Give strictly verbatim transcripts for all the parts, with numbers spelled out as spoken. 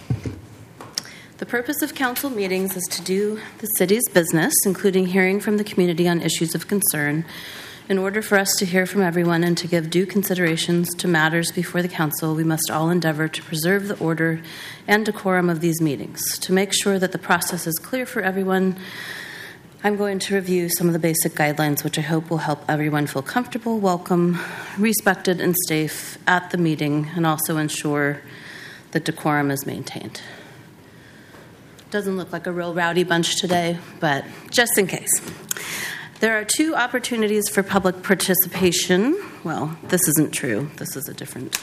The purpose of council meetings is to do the city's business, including hearing from the community on issues of concern. In order for us to hear from everyone and to give due considerations to matters before the council, we must all endeavor to preserve the order and decorum of these meetings. To make sure that the process is clear for everyone, I'm going to review some of the basic guidelines, which I hope will help everyone feel comfortable, welcome, respected, and safe at the meeting, and also ensure that decorum is maintained. Doesn't look like a real rowdy bunch today, but just in case. There are two opportunities for public participation. Well, this isn't true. This is a different.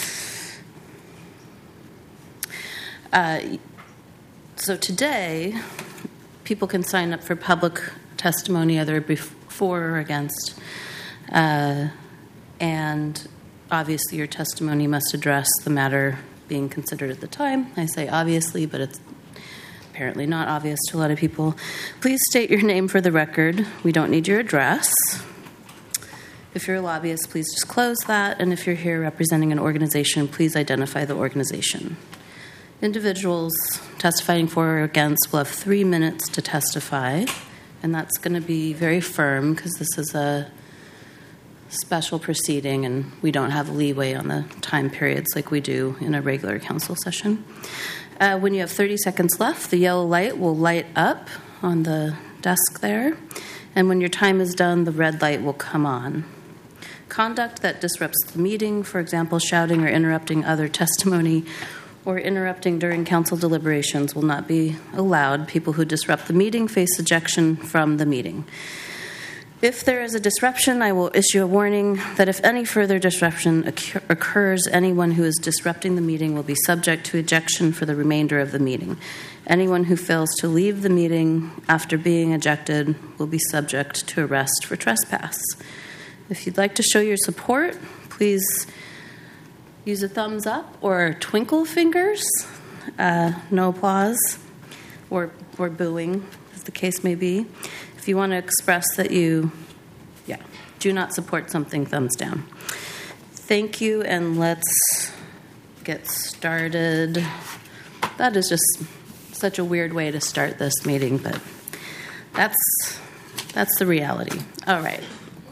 Uh, so today, people can sign up for public testimony either before or against. Uh, and obviously, your testimony must address the matter being considered at the time. I say obviously, but it's apparently not obvious to a lot of people. Please state your name for the record. We don't need your address. If you're a lobbyist, please disclose that. And if you're here representing an organization, please identify the organization. Individuals testifying for or against will have three minutes to testify. And that's going to be very firm because this is a special proceeding and we don't have leeway on the time periods like we do in a regular council session. Uh, when you have thirty seconds left, the yellow light will light up on the desk there. And when your time is done, the red light will come on. Conduct that disrupts the meeting, for example, shouting or interrupting other testimony or interrupting during council deliberations, will not be allowed. People who disrupt the meeting face ejection from the meeting. If there is a disruption, I will issue a warning that if any further disruption occur- occurs, anyone who is disrupting the meeting will be subject to ejection for the remainder of the meeting. Anyone who fails to leave the meeting after being ejected will be subject to arrest for trespass. If you'd like to show your support, please use a thumbs up or twinkle fingers. Uh, no applause or, or booing, as the case may be. If you want to express that you, yeah, do not support something, thumbs down. Thank you, and let's get started. That is just such a weird way to start this meeting, but that's that's the reality. All right.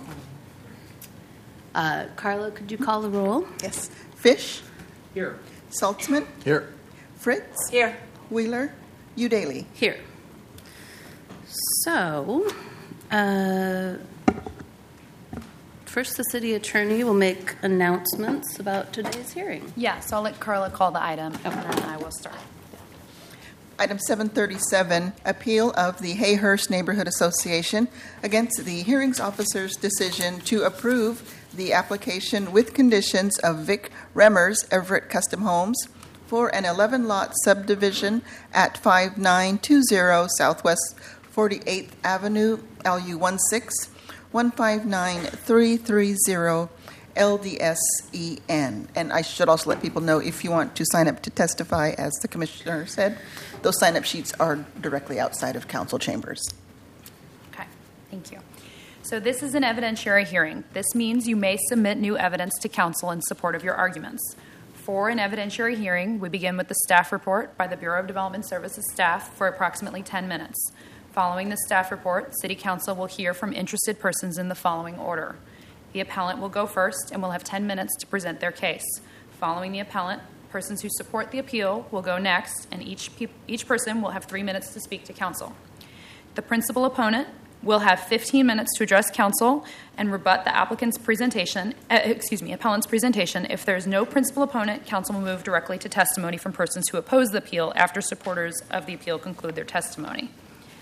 Uh, Carla, could you call the roll? Yes. Fish? Here. Saltzman? Here. Fritz? Here. Wheeler? Udaly? Here. So, uh, first the city attorney will make announcements about today's hearing. Yeah, so I'll let Carla call the item, and then I will start. Item seven thirty-seven, appeal of the Hayhurst Neighborhood Association against the hearings officer's decision to approve the application with conditions of Vic Remmers Everett Custom Homes for an eleven-lot subdivision at five nine two zero Southwest forty-eighth Avenue, L U one six one five nine three three zero L D S E N. And I should also let people know, if you want to sign up to testify, as the commissioner said, those sign-up sheets are directly outside of council chambers. Okay, thank you. So this is an evidentiary hearing. This means you may submit new evidence to council in support of your arguments. For an evidentiary hearing, we begin with the staff report by the Bureau of Development Services staff for approximately ten minutes. Following the staff report, City Council will hear from interested persons in the following order. The appellant will go first and will have ten minutes to present their case. Following the appellant, persons who support the appeal will go next, and each, pe- each person will have three minutes to speak to council. The principal opponent will have fifteen minutes to address council and rebut the applicant's presentation, uh, excuse me, appellant's presentation. If there is no principal opponent, council will move directly to testimony from persons who oppose the appeal after supporters of the appeal conclude their testimony.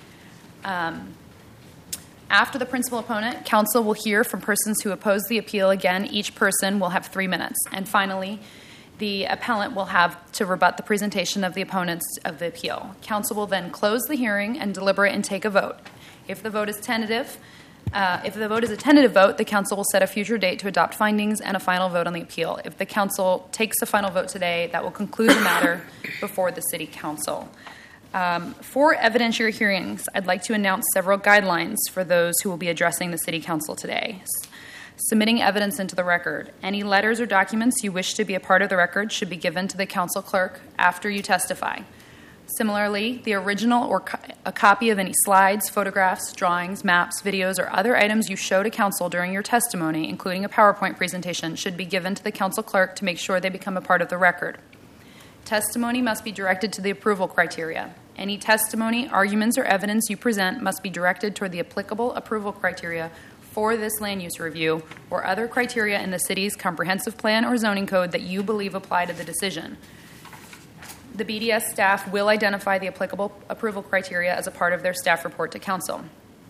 Um, after the principal opponent, council will hear from persons who oppose the appeal. Again, each person will have three minutes. And finally, the appellant will have to rebut the presentation of the opponents of the appeal. Council will then close the hearing and deliberate and take a vote. If the vote is tentative, uh, if the vote is a tentative vote, the council will set a future date to adopt findings and a final vote on the appeal. If the council takes a final vote today, that will conclude the matter before the city council. Um, for evidentiary hearings, I'd like to announce several guidelines for those who will be addressing the City Council today. Submitting evidence into the record. Any letters or documents you wish to be a part of the record should be given to the council clerk after you testify. Similarly, the original or co- a copy of any slides, photographs, drawings, maps, videos, or other items you show to council during your testimony, including a PowerPoint presentation, should be given to the council clerk to make sure they become a part of the record. Testimony must be directed to the approval criteria. Any testimony, arguments, or evidence you present must be directed toward the applicable approval criteria for this land use review or other criteria in the city's comprehensive plan or zoning code that you believe apply to the decision. The B D S staff will identify the applicable approval criteria as a part of their staff report to council.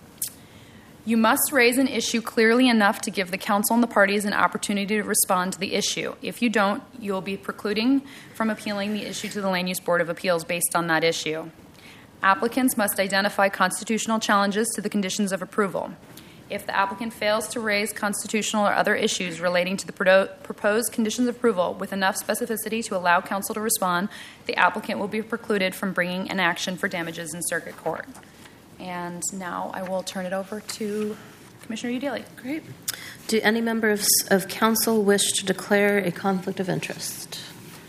You must raise an issue clearly enough to give the council and the parties an opportunity to respond to the issue. If you don't, you will be precluding from appealing the issue to the Land Use Board of Appeals based on that issue. Applicants must identify constitutional challenges to the conditions of approval. If the applicant fails to raise constitutional or other issues relating to the pro- proposed conditions of approval with enough specificity to allow council to respond, the applicant will be precluded from bringing an action for damages in circuit court. And now I will turn it over to Commissioner Udaley. Great. Do any members of council wish to declare a conflict of interest?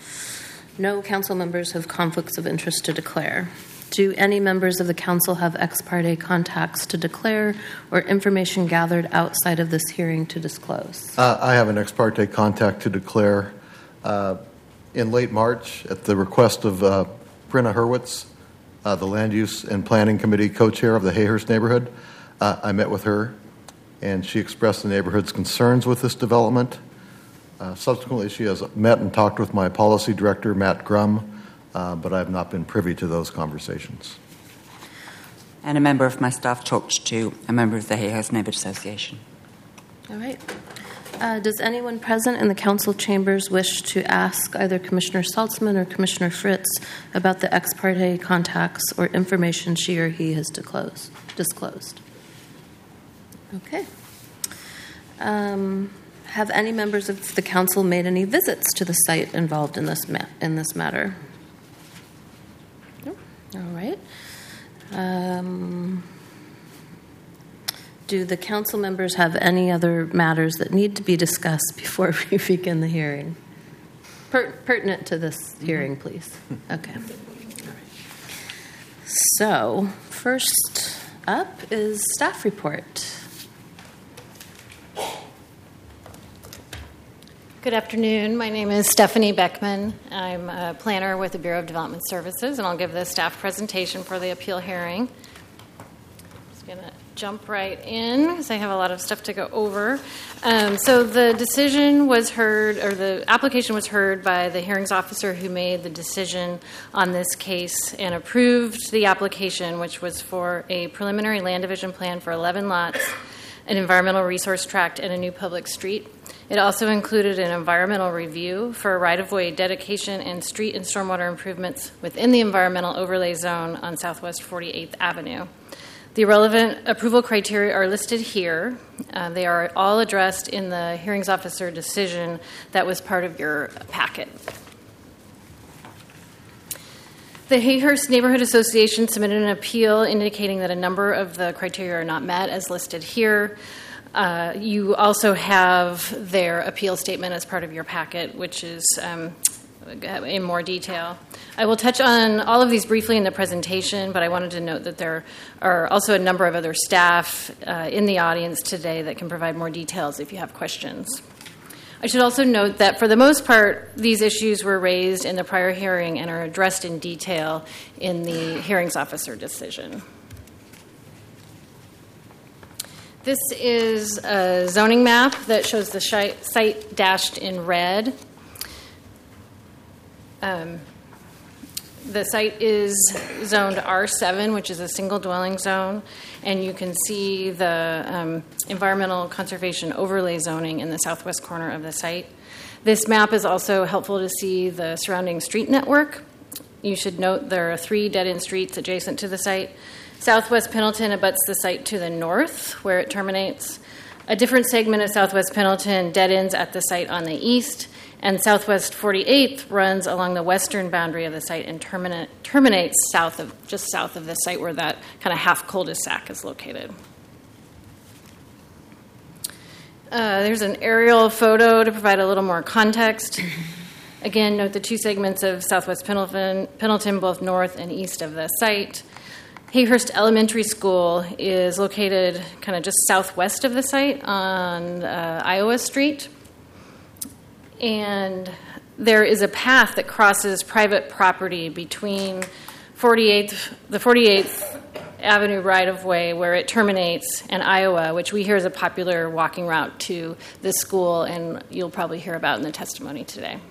No council members have conflicts of interest to declare. Do any members of the council have ex parte contacts to declare or information gathered outside of this hearing to disclose? Uh, I have an ex parte contact to declare. Uh, in late March, at the request of uh, Brenna Hurwitz, uh, the Land Use and Planning Committee co-chair of the Hayhurst neighborhood, uh, I met with her, and she expressed the neighborhood's concerns with this development. Uh, subsequently, she has met and talked with my policy director, Matt Grum, Uh, but I have not been privy to those conversations. And a member of my staff talked to a member of the Hayhurst Neighbourhood Association. All right. Uh, does anyone present in the council chambers wish to ask either Commissioner Saltzman or Commissioner Fritz about the ex parte contacts or information she or he has disclosed? disclosed? Okay. Um, have any members of the council made any visits to the site involved in this ma- in this matter? All right. Um, do the council members have any other matters that need to be discussed before we begin the hearing? Per- pertinent to this hearing, please. Okay. All right. So, first up is staff report. Good afternoon. My name is Stephanie Beckman. I'm a planner with the Bureau of Development Services, and I'll give the staff presentation for the appeal hearing. I'm just going to jump right in because I have a lot of stuff to go over. Um, so the decision was heard, or the application was heard by the hearings officer who made the decision on this case and approved the application, which was for a preliminary land division plan for eleven lots, an environmental resource tract, and a new public street. It also included an environmental review for a right-of-way dedication and street and stormwater improvements within the environmental overlay zone on Southwest forty-eighth Avenue. The relevant approval criteria are listed here. Uh, they are all addressed in the hearings officer decision that was part of your packet. The Hayhurst Neighborhood Association submitted an appeal indicating that a number of the criteria are not met as listed here. Uh, you also have their appeal statement as part of your packet, which is um, in more detail. I will touch on all of these briefly in the presentation, but I wanted to note that there are also a number of other staff uh, in the audience today that can provide more details if you have questions. I should also note that for the most part, these issues were raised in the prior hearing and are addressed in detail in the hearings officer decision. This is a zoning map that shows the site dashed in red. Um, the site is zoned R seven, which is a single dwelling zone, and you can see the um, environmental conservation overlay zoning in the southwest corner of the site. This map is also helpful to see the surrounding street network. You should note there are three dead-end streets adjacent to the site. Southwest Pendleton abuts the site to the north, where it terminates. A different segment of Southwest Pendleton dead ends at the site on the east, and Southwest forty-eighth runs along the western boundary of the site and termina- terminates south of just south of the site where that kind of half cul-de-sac is located. Uh, there's an aerial photo to provide a little more context. Again, note the two segments of Southwest Pendleton, Pendleton, both north and east of the site. Hayhurst Elementary School is located kind of just southwest of the site on uh, Iowa Street. And there is a path that crosses private property between forty-eighth, the forty-eighth Avenue right-of-way where it terminates and Iowa, which we hear is a popular walking route to this school, and you'll probably hear about in the testimony today.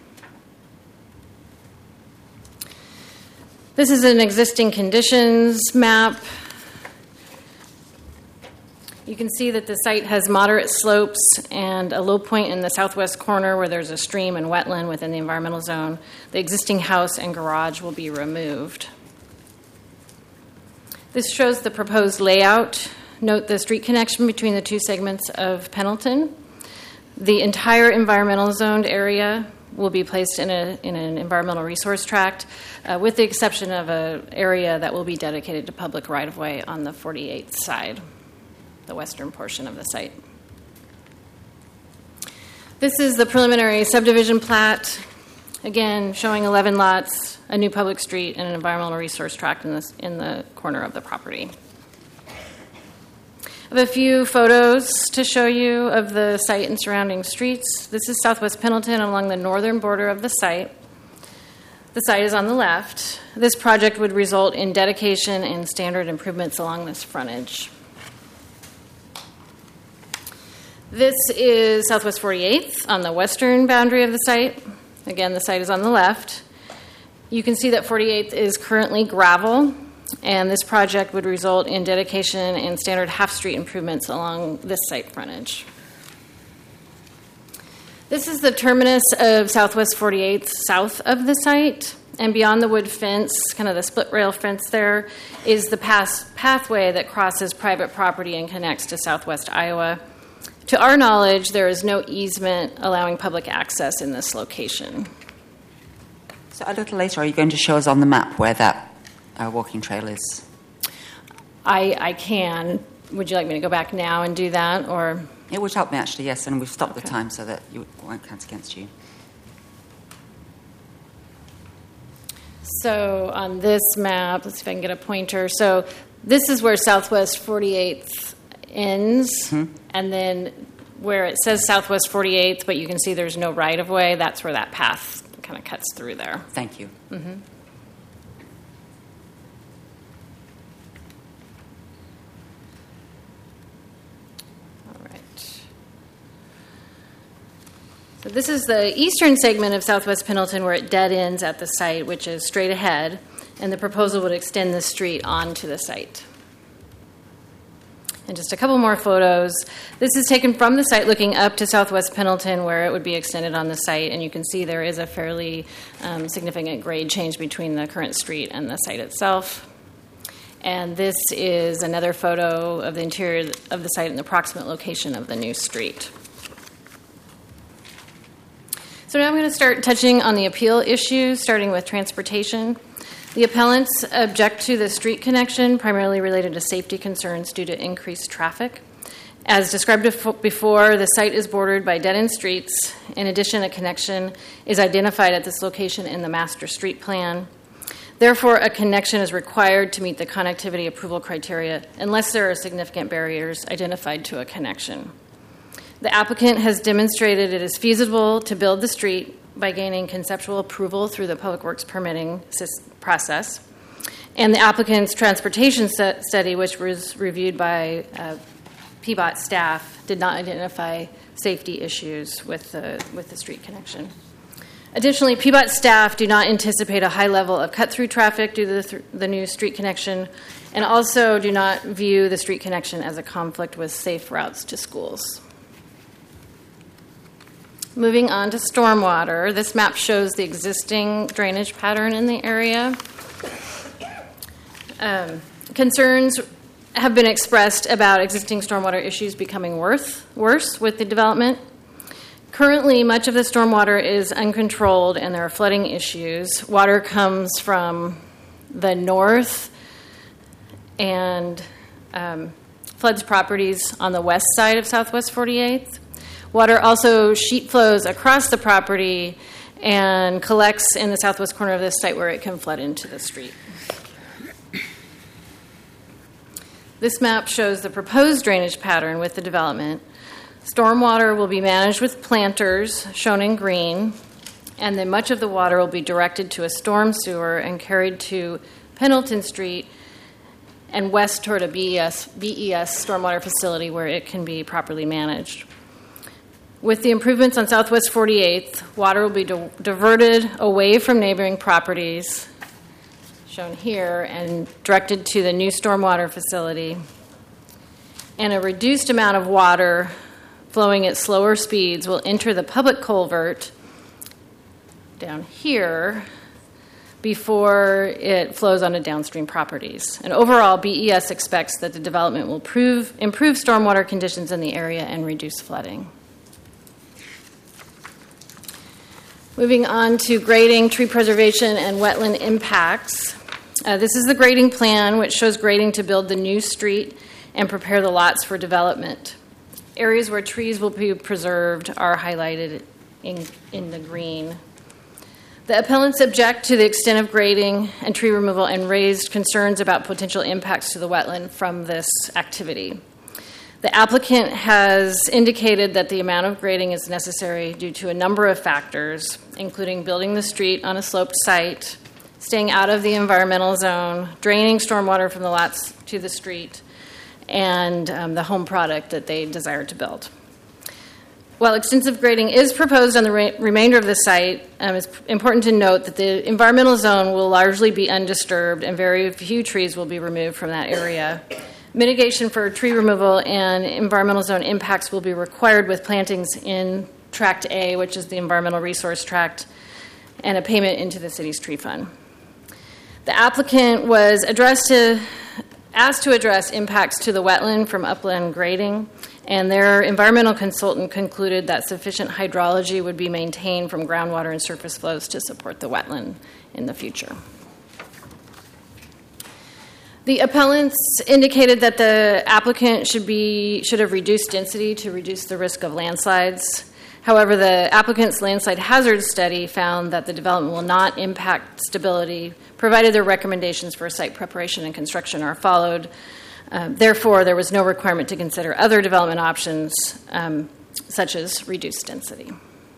This is an existing conditions map. You can see that the site has moderate slopes and a low point in the southwest corner where there's a stream and wetland within the environmental zone. The existing house and garage will be removed. This shows the proposed layout. Note the street connection between the two segments of Pendleton. The entire environmental zoned area will be placed in, a, in an environmental resource tract, uh, with the exception of an area that will be dedicated to public right-of-way on the forty-eighth side, the western portion of the site. This is the preliminary subdivision plat, again showing eleven lots, a new public street, and an environmental resource tract in, this, in the corner of the property. I have a few photos to show you of the site and surrounding streets. This is Southwest Pendleton along the northern border of the site. The site is on the left. This project would result in dedication and standard improvements along this frontage. This is Southwest forty-eighth on the western boundary of the site. Again, the site is on the left. You can see that forty-eighth is currently gravel, and this project would result in dedication and standard half-street improvements along this site frontage. This is the terminus of Southwest forty-eighth south of the site, and beyond the wood fence, kind of the split rail fence there, is the path- pathway that crosses private property and connects to Southwest Iowa. To our knowledge, there is no easement allowing public access in this location. So a little later, are you going to show us on the map where that uh, walking trail is? I, I can. Would you like me to go back now and do that, or? It would help me, actually, yes, and we've stopped Okay. the time so that you won't count against you. So on this map, let's see if I can get a pointer. So this is where Southwest forty-eighth ends, Mm-hmm. and then where it says Southwest forty-eighth, but you can see there's no right-of-way, that's where that path kind of cuts through there. Thank you. Mm-hmm. All right. So this is the eastern segment of Southwest Pendleton where it dead ends at the site, which is straight ahead, and the proposal would extend the street onto the site. And just a couple more photos. This is taken from the site looking up to Southwest Pendleton where it would be extended on the site, and you can see there is a fairly um, significant grade change between the current street and the site itself. And this is another photo of the interior of the site and the approximate location of the new street. So now I'm going to start touching on the appeal issues, starting with transportation. The appellants object to the street connection, primarily related to safety concerns due to increased traffic. As described before, the site is bordered by dead-end streets. In addition, a connection is identified at this location in the master street plan. Therefore, a connection is required to meet the connectivity approval criteria unless there are significant barriers identified to a connection. The applicant has demonstrated it is feasible to build the street by gaining conceptual approval through the Public Works permitting process. And the applicant's transportation study, which was reviewed by uh, P B O T staff, did not identify safety issues with the, with the street connection. Additionally, P B O T staff do not anticipate a high level of cut-through traffic due to the, th- the new street connection, and also do not view the street connection as a conflict with safe routes to schools. Moving on to stormwater, this map shows the existing drainage pattern in the area. Um, concerns have been expressed about existing stormwater issues becoming worse, worse with the development. Currently, much of the stormwater is uncontrolled and there are flooding issues. Water comes from the north and um, floods properties on the west side of Southwest forty-eighth. Water also sheet flows across the property and collects in the southwest corner of this site where it can flood into the street. This map shows the proposed drainage pattern with the development. Stormwater will be managed with planters, shown in green, and then much of the water will be directed to a storm sewer and carried to Pendleton Street and west toward a B E S, B E S stormwater facility where it can be properly managed. With the improvements on Southwest forty-eighth, water will be di- diverted away from neighboring properties, shown here, and directed to the new stormwater facility. And a reduced amount of water flowing at slower speeds will enter the public culvert down here before it flows onto downstream properties. And overall, B E S expects that the development will prove, improve stormwater conditions in the area and reduce flooding. Moving on to grading, tree preservation, and wetland impacts. Uh, this is the grading plan, which shows grading to build the new street and prepare the lots for development. Areas where trees will be preserved are highlighted in, in the green. The appellants object to the extent of grading and tree removal and raised concerns about potential impacts to the wetland from this activity. The applicant has indicated that the amount of grading is necessary due to a number of factors, including building the street on a sloped site, staying out of the environmental zone, draining stormwater from the lots to the street, and um, the home product that they desire to build. While extensive grading is proposed on the re- remainder of the site, um, it's important to note that the environmental zone will largely be undisturbed and very few trees will be removed from that area. Mitigation for tree removal and environmental zone impacts will be required with plantings in Tract A, which is the environmental resource tract, and a payment into the city's tree fund. The applicant was addressed to, asked to address impacts to the wetland from upland grading, and their environmental consultant concluded that sufficient hydrology would be maintained from groundwater and surface flows to support the wetland in the future. The appellants indicated that the applicant should be should have reduced density to reduce the risk of landslides. However, the applicant's landslide hazard study found that the development will not impact stability, provided their recommendations for site preparation and construction are followed. Um, therefore, there was no requirement to consider other development options, um, such as reduced density.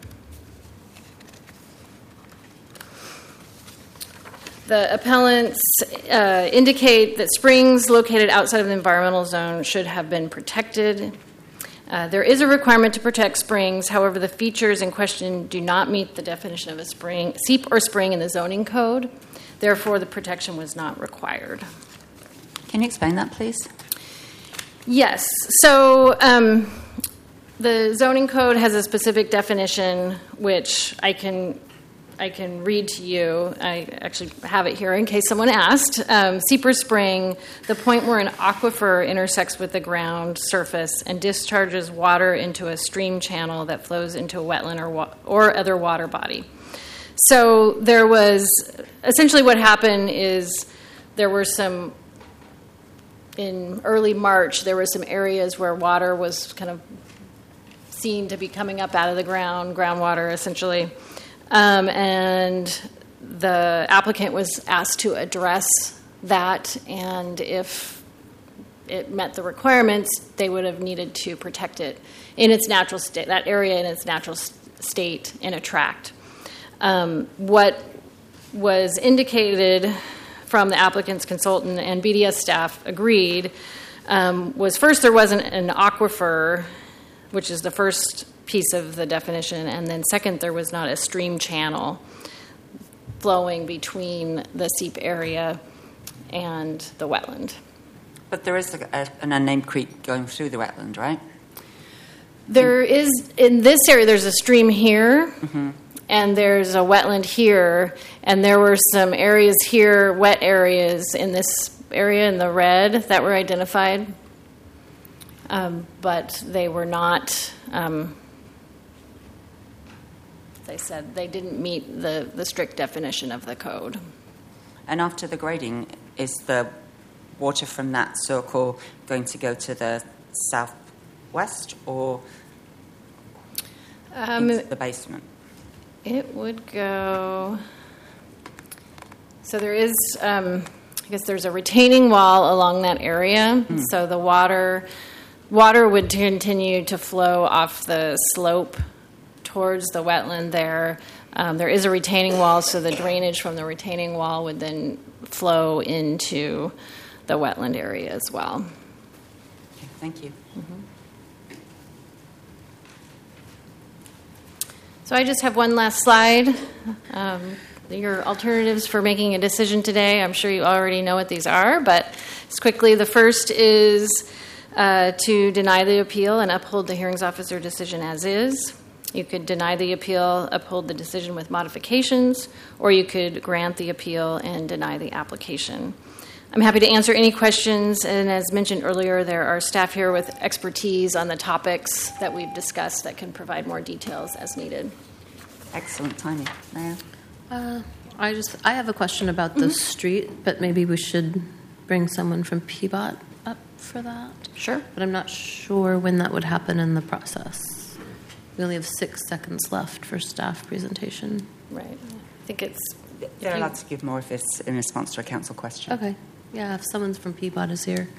The appellants uh, indicate that springs located outside of the environmental zone should have been protected. Uh, there is a requirement to protect springs. However, the features in question do not meet the definition of a spring, seep or spring in the zoning code. Therefore, the protection was not required. Can you explain that, please? Yes. So um, the zoning code has a specific definition, which I can I can read to you. I actually have it here in case someone asked. Um, seep or spring, the point where an aquifer intersects with the ground surface and discharges water into a stream channel that flows into a wetland or wa- or other water body. So there was, essentially what happened is there were some, in early March, there were some areas where water was kind of seen to be coming up out of the ground, groundwater essentially. Um, and the applicant was asked to address that, and if it met the requirements, they would have needed to protect it in its natural state, that area in its natural state in a tract. Um, what was indicated from the applicant's consultant and B D S staff agreed um, was first there wasn't an aquifer, which is the first piece of the definition, and then second, there was not a stream channel flowing between the seep area and the wetland. But there is a, a, an unnamed creek going through the wetland, right? There is, in this area, there's a stream here, Mm-hmm. and there's a wetland here, and there were some areas here, wet areas in this area in the red that were identified, um, but they were not... Um, They said they didn't meet the, the strict definition of the code. And after the grading, is the water from that circle going to go to the southwest, or Um, into the basement? It would go. So there is, um, I guess there's a retaining wall along that area. Mm. So the water, water would continue to flow off the slope towards the wetland there. Um, there is a retaining wall, so the drainage from the retaining wall would then flow into the wetland area as well. Okay, thank you. Mm-hmm. So I just have one last slide. Um, your alternatives for making a decision today, I'm sure you already know what these are, but just quickly, the first is uh, to deny the appeal and uphold the hearings officer decision as is. You could deny the appeal, uphold the decision with modifications, or you could grant the appeal and deny the application. I'm happy to answer any questions, and as mentioned earlier, there are staff here with expertise on the topics that we've discussed that can provide more details as needed. Excellent timing. Mayor? Uh, I just I have a question about the mm-hmm. street, but maybe we should bring someone from P B O T up for that. Sure. But I'm not sure when that would happen in the process. We only have six seconds left for staff presentation. Right. I think it's... You're allowed to give more if it's in response to a council question. Okay. Yeah, if someone's from P B O T is here.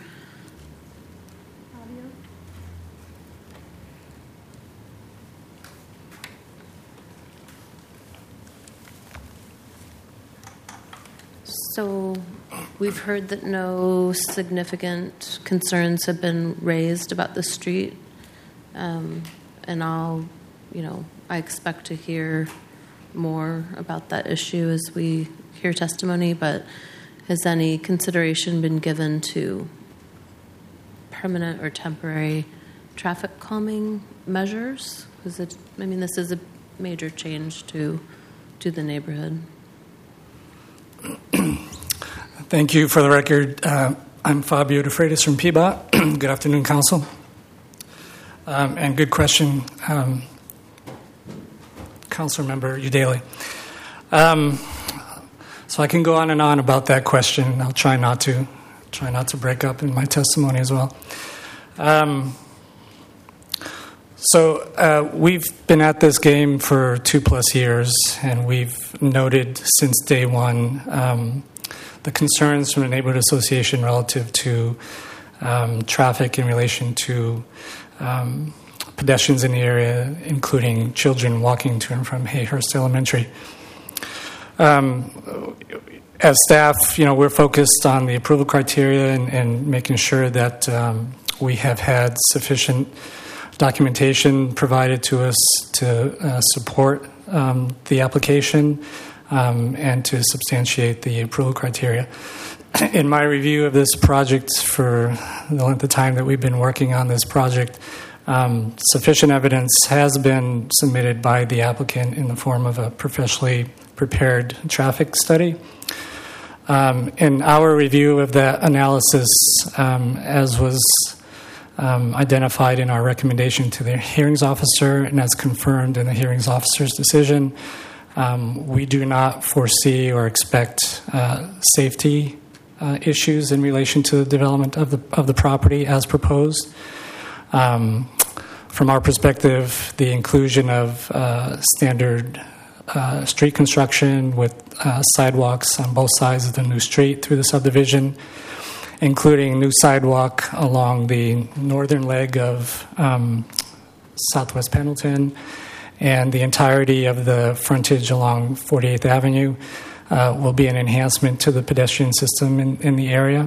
So we've heard that no significant concerns have been raised about the street. Um, and I'll, you know, I expect to hear more about that issue as we hear testimony, but has any consideration been given to permanent or temporary traffic calming measures? Because it, I mean, this is a major change to to the neighborhood. Thank you. For the record, uh, I'm Fabio De Freitas from P B O T. Good afternoon, Council. Um, and good question, um, Council Member Udaley. Um, so I can go on and on about that question. I'll try not to, try not to break up in my testimony as well. Um, so uh, we've been at this game for two plus years, and we've noted since day one um, the concerns from the neighborhood association relative to um, traffic in relation to um, pedestrians in the area, including children walking to and from Hayhurst Elementary. Um, as staff, you know, we're focused on the approval criteria and, and making sure that um, we have had sufficient documentation provided to us to uh, support um, the application um, and to substantiate the approval criteria. In my review of this project for the length of time that we've been working on this project, um, sufficient evidence has been submitted by the applicant in the form of a professionally prepared traffic study. Um, in our review of that analysis, um, as was um, identified in our recommendation to the hearings officer and as confirmed in the hearings officer's decision, um, we do not foresee or expect uh, safety uh, issues in relation to the development of the of the property as proposed. Um, from our perspective, the inclusion of uh, standard Uh, street construction with uh, sidewalks on both sides of the new street through the subdivision, including new sidewalk along the northern leg of um, Southwest Pendleton and the entirety of the frontage along forty-eighth Avenue uh, will be an enhancement to the pedestrian system in, in the area.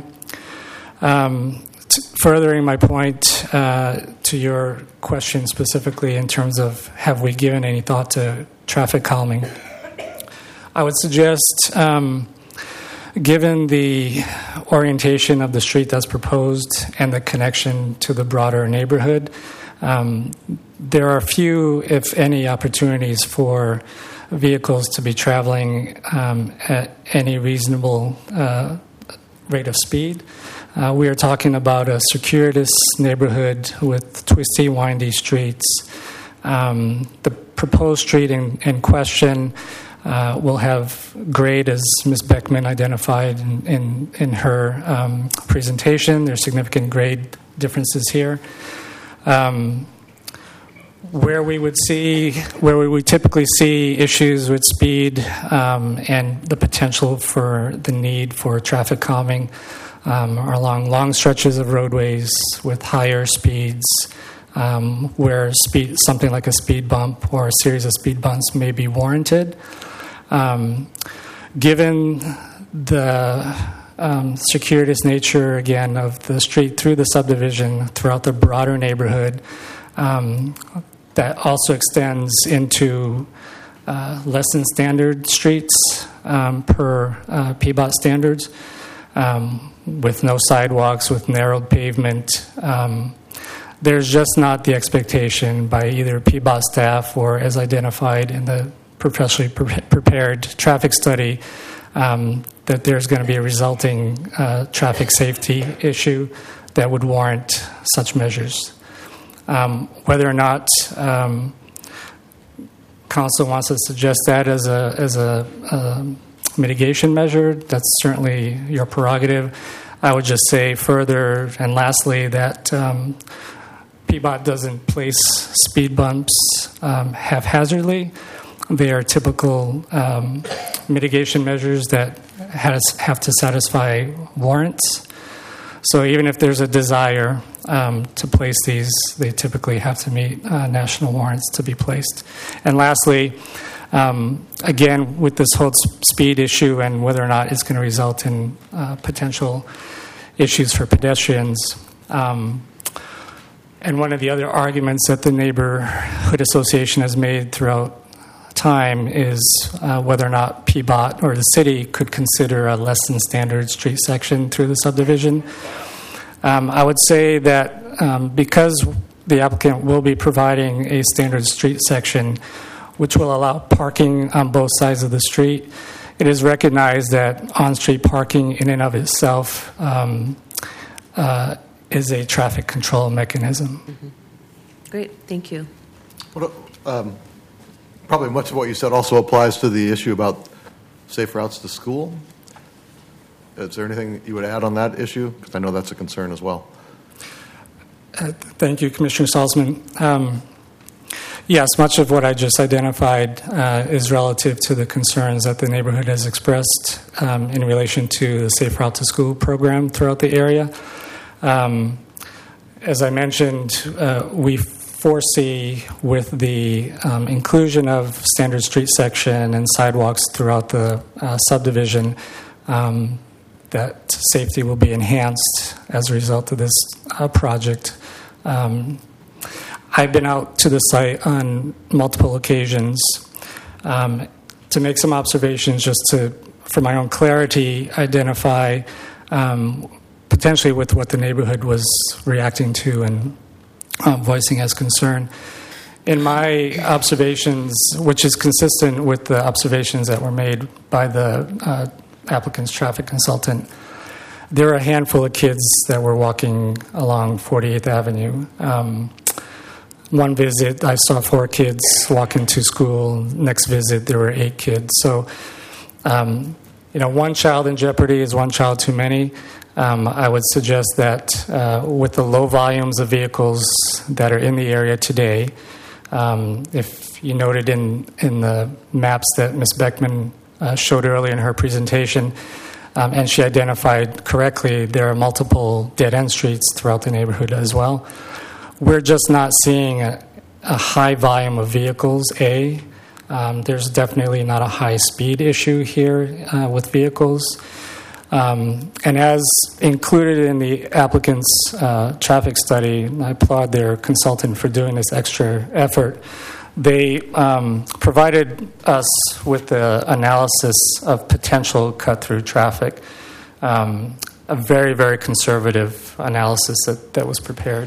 Um, t- furthering my point uh, to your question specifically in terms of have we given any thought to traffic calming, I would suggest, um, given the orientation of the street that's proposed and the connection to the broader neighborhood, um, there are few, if any, opportunities for vehicles to be traveling um, at any reasonable uh, rate of speed. Uh, we are talking about a circuitous neighborhood with twisty, windy streets. Um, the proposed street in, in question uh, will have grade, as Miz Beckman identified in, in, in her um, presentation. There's significant grade differences here. Um, where we would see, where we would typically see issues with speed um, and the potential for the need for traffic calming um, are along long stretches of roadways with higher speeds, um, where speed, something like a speed bump or a series of speed bumps may be warranted. Um, given the um, circuitous nature, again, of the street through the subdivision throughout the broader neighborhood, um, that also extends into uh, less than standard streets um, per uh, P B O T standards, um, with no sidewalks, with narrowed pavement. Um, there's just not the expectation by either P B O T staff or as identified in the professionally pre- prepared traffic study um, that there's going to be a resulting uh, traffic safety issue that would warrant such measures. Um, whether or not um, council wants to suggest that as a as a, a mitigation measure, that's certainly your prerogative. I would just say further and lastly that um, P B O T doesn't place speed bumps um, haphazardly. They are typical um, mitigation measures that has, have to satisfy warrants. So even if there's a desire um, to place these, they typically have to meet uh, national warrants to be placed. And lastly, um, again, with this whole speed issue and whether or not it's going to result in uh, potential issues for pedestrians, um, and one of the other arguments that the Neighborhood Association has made throughout time is uh, whether or not P B O T or the city could consider a less than standard street section through the subdivision. Um, I would say that um, because the applicant will be providing a standard street section which will allow parking on both sides of the street, it is recognized that on-street parking in and of itself um, uh, is a traffic control mechanism. Mm-hmm. Great, thank you. What, um, Probably much of what you said also applies to the issue about safe routes to school. Is there anything you would add on that issue? Because I know that's a concern as well. Uh, thank you, Commissioner Salzman. Um, yes, much of what I just identified uh, is relative to the concerns that the neighborhood has expressed um, in relation to the Safe Route to School program throughout the area. Um, as I mentioned, uh, we foresee with the um, inclusion of standard street section and sidewalks throughout the uh, subdivision um, that safety will be enhanced as a result of this uh, project. Um, I've been out to the site on multiple occasions um, to make some observations just to, for my own clarity, identify um, potentially with what the neighborhood was reacting to and Um, voicing as concern. In my observations, which is consistent with the observations that were made by the uh, applicant's traffic consultant, there were a handful of kids that were walking along forty-eighth Avenue. Um, one visit, I saw four kids walking to school. Next visit, there were eight kids. So, um, you know, one child in jeopardy is one child too many. Um, I would suggest that uh, with the low volumes of vehicles that are in the area today, um, if you noted in, in the maps that Miz Beckman uh, showed earlier in her presentation, um, and she identified correctly, there are multiple dead-end streets throughout the neighborhood as well. We're just not seeing a, a high volume of vehicles, A. Um, there's definitely not a high-speed issue here uh, with vehicles. Um, and as included in the applicant's uh, traffic study, I applaud their consultant for doing this extra effort. They um, provided us with the analysis of potential cut-through traffic, um, a very, very conservative analysis that, that was prepared.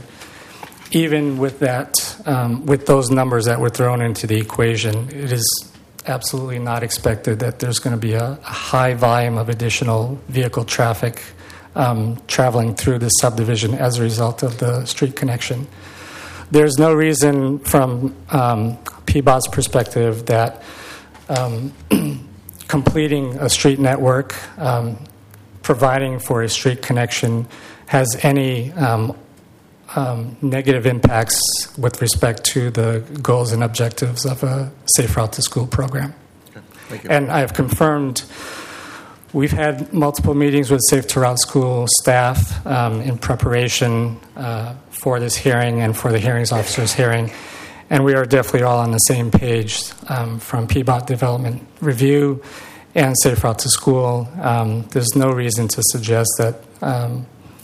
Even with that, um, with those numbers that were thrown into the equation, it is absolutely not expected that there's going to be a, a high volume of additional vehicle traffic um, traveling through the subdivision as a result of the street connection. There's no reason from um, P B O T's perspective that um, completing a street network, um, providing for a street connection, has any um, um, negative impacts with respect to the goals and objectives of a Safe Route to School program. Okay. Thank you. And I have confirmed we've had multiple meetings with Safe to Route School staff um, in preparation uh, for this hearing and for the hearings officer's hearing. And we are definitely all on the same page um, from P B O T Development Review and Safe Route to School. Um, there's no reason to suggest that um,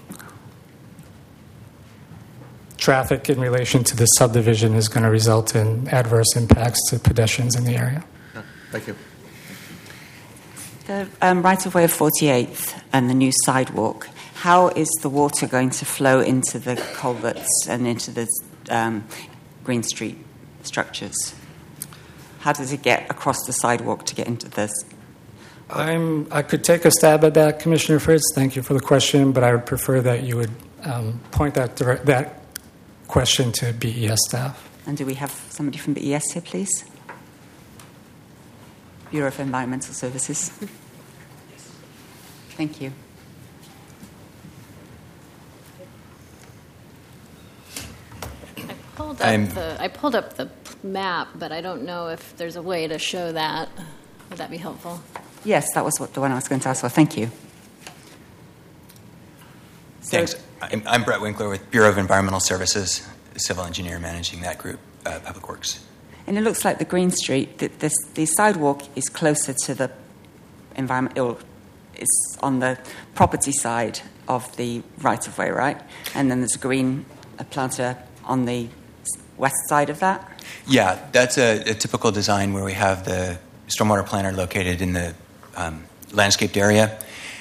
traffic in relation to this subdivision is going to result in adverse impacts to pedestrians in the area. Thank you. The um, right-of-way of forty-eighth and the new sidewalk, how is the water going to flow into the culverts and into the um, Green Street structures? How does it get across the sidewalk to get into this? I'm, I could take a stab at that, Commissioner Fritz. Thank you for the question, but I would prefer that you would um, point that direct, that question to B E S staff. And do we have somebody from B E S here, please? Bureau of Environmental Services. Thank you. I pulled up I'm- the I pulled up the map, but I don't know if there's a way to show that. Would that be helpful? Yes, that was what the one I was going to ask for. Thank you. So- Thanks. I'm, I'm Brett Winkler with Bureau of Environmental Services, civil engineer managing that group, uh, Public Works. And it looks like the Green Street, the, this, the sidewalk is closer to the environment, or it's on the property side of the right-of-way, right? And then there's a green a planter on the west side of that? Yeah, that's a, a typical design where we have the stormwater planner located in the um, landscaped area.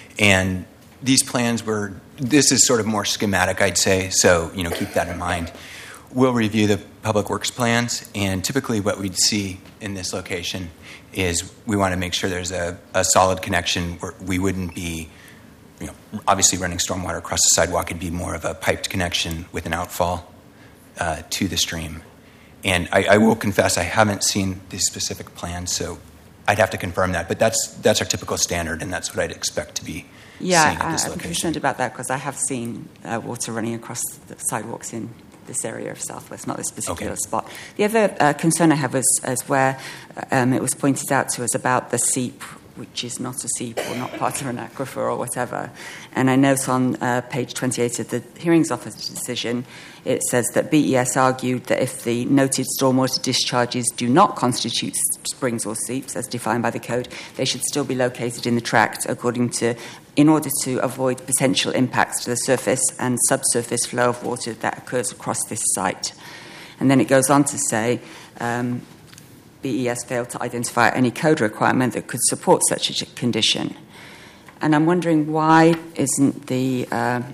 And these plans were, this is sort of more schematic, I'd say, so, you know, keep that in mind. We'll review the Public Works plans, and typically what we'd see in this location is we want to make sure there's a, a solid connection where we wouldn't be, you know, obviously running stormwater across the sidewalk. It'd be more of a piped connection with an outfall uh, to the stream. And I, I will confess I haven't seen these specific plans, so I'd have to confirm that. But that's that's our typical standard, and that's what I'd expect to be Yeah, seeing at this I, I'm location. concerned about that because I have seen uh, water running across the sidewalks in this area of Southwest, not this particular Okay. spot. The other uh, concern I have is, is where um, it was pointed out to us about the seep, which is not a seep or not part of an aquifer or whatever. And I note on uh, page twenty-eight of the hearings officer's decision, it says that B E S argued that if the noted stormwater discharges do not constitute springs or seeps, as defined by the code, they should still be located in the tract according to, in order to avoid potential impacts to the surface and subsurface flow of water that occurs across this site. And then it goes on to say, um, B E S failed to identify any code requirement that could support such a condition. And I'm wondering why isn't the uh,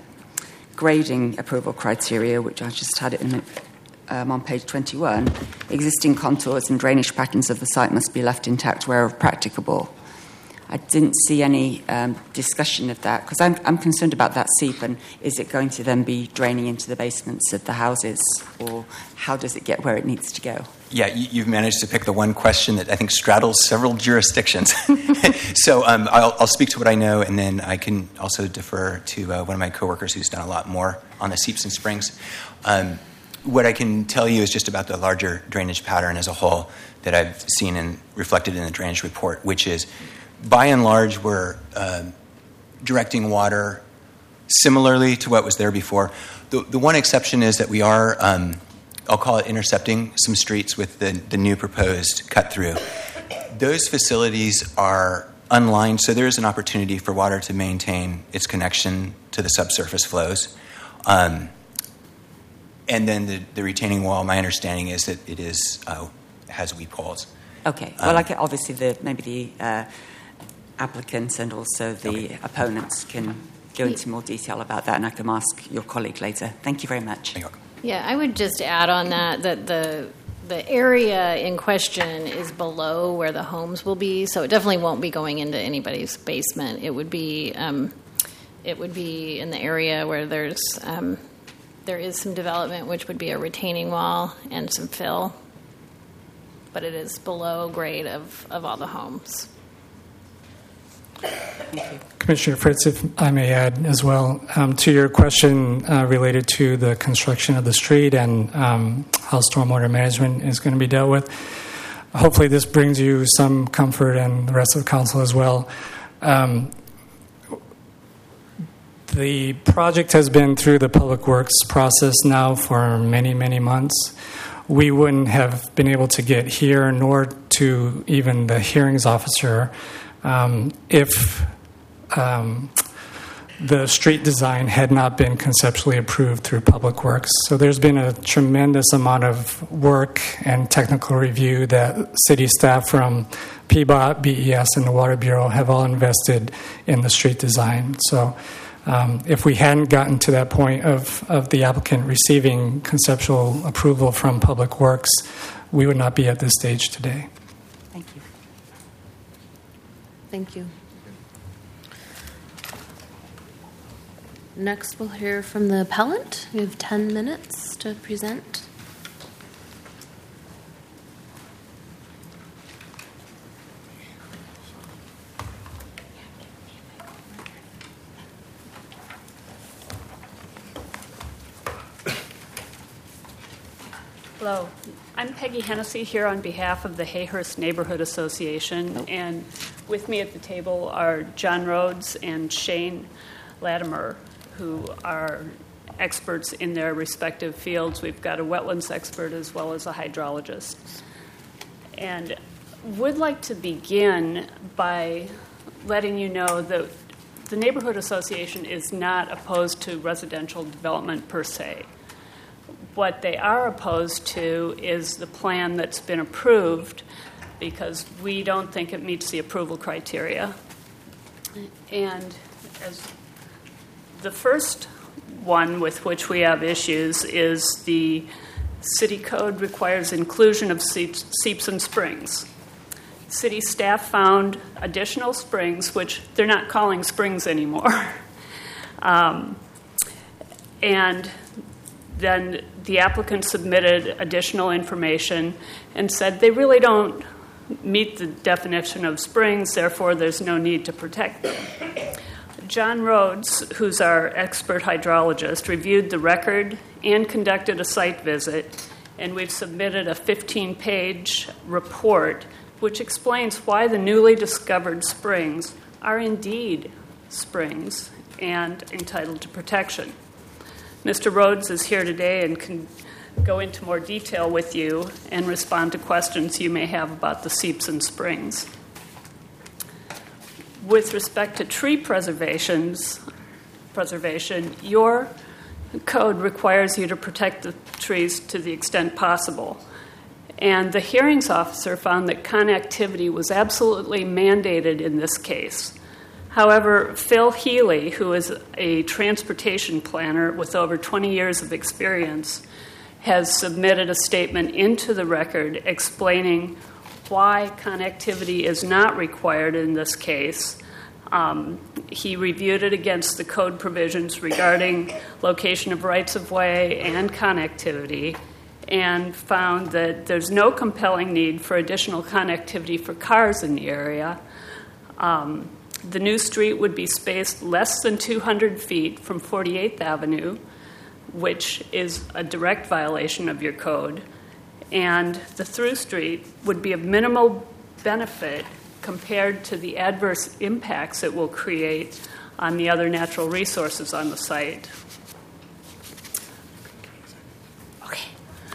grading approval criteria, which I just had it in, um, on page twenty-one, existing contours and drainage patterns of the site must be left intact wherever practicable. I didn't see any um, discussion of that because I'm, I'm concerned about that seep, and is it going to then be draining into the basements of the houses, or how does it get where it needs to go? Yeah, you, you've managed to pick the one question that I think straddles several jurisdictions. so um, I'll, I'll speak to what I know, and then I can also defer to uh, one of my coworkers who's done a lot more on the seeps and springs. Um, what I can tell you is just about the larger drainage pattern as a whole that I've seen and reflected in the drainage report, which is, by and large, we're uh, directing water similarly to what was there before. The, the one exception is that we are... Um, I'll call it intercepting some streets with the, the new proposed cut-through. Those facilities are unlined, so there is an opportunity for water to maintain its connection to the subsurface flows. Um, and then the, the retaining wall, my understanding is that it is uh, has weep holes. Okay. Well, Um, like obviously, the maybe the uh, applicants and also the Okay. opponents can go into more detail about that, and I can ask your colleague later. Thank you very much. You're welcome. Yeah, I would just add on that that the the area in question is below where the homes will be, so it definitely won't be going into anybody's basement. It would be um, it would be in the area where there's um, there is some development, which would be a retaining wall and some fill, but it is below grade of, of all the homes. Commissioner Fritz, if I may add as well, um, to your question uh, related to the construction of the street and um, how stormwater management is going to be dealt with, hopefully this brings you some comfort and the rest of the council as well. Um, the project has been through the Public Works process now for many, many months. We wouldn't have been able to get here nor to even the hearings officer um, if um, the street design had not been conceptually approved through Public Works. So there's been a tremendous amount of work and technical review that city staff from P B O T, B E S, and the Water Bureau have all invested in the street design. So um, if we hadn't gotten to that point of, of the applicant receiving conceptual approval from Public Works, we would not be at this stage today. Thank you. Thank you. Next, we'll hear from the appellant. We have ten minutes to present. Hello, I'm Peggy Hennessy here on behalf of the Hayhurst Neighborhood Association, and with me at the table are John Rhodes and Shane Latimer, who are experts in their respective fields. We've got a wetlands expert as well as a hydrologist. And would like to begin by letting you know that the Neighborhood Association is not opposed to residential development per se. What they are opposed to is the plan that's been approved because we don't think it meets the approval criteria. And as the first one with which we have issues is the city code requires inclusion of seeps, seeps and springs. City staff found additional springs, which they're not calling springs anymore. um, and then the applicant submitted additional information and said they really don't meet the definition of springs, therefore there's no need to protect them. John Rhodes, who's our expert hydrologist, reviewed the record and conducted a site visit, and we've submitted a fifteen-page report which explains why the newly discovered springs are indeed springs and entitled to protection. Mister Rhodes is here today and can go into more detail with you and respond to questions you may have about the seeps and springs. With respect to tree preservations, preservation, your code requires you to protect the trees to the extent possible. And the hearings officer found that connectivity was absolutely mandated in this case. However, Phil Healy, who is a transportation planner with over twenty years of experience, has submitted a statement into the record explaining why connectivity is not required in this case. Um, he reviewed it against the code provisions regarding location of rights-of-way and connectivity and found that there's no compelling need for additional connectivity for cars in the area. Um, the new street would be spaced less than two hundred feet from forty-eighth Avenue, which is a direct violation of your code. And the through street would be of minimal benefit compared to the adverse impacts it will create on the other natural resources on the site. Okay.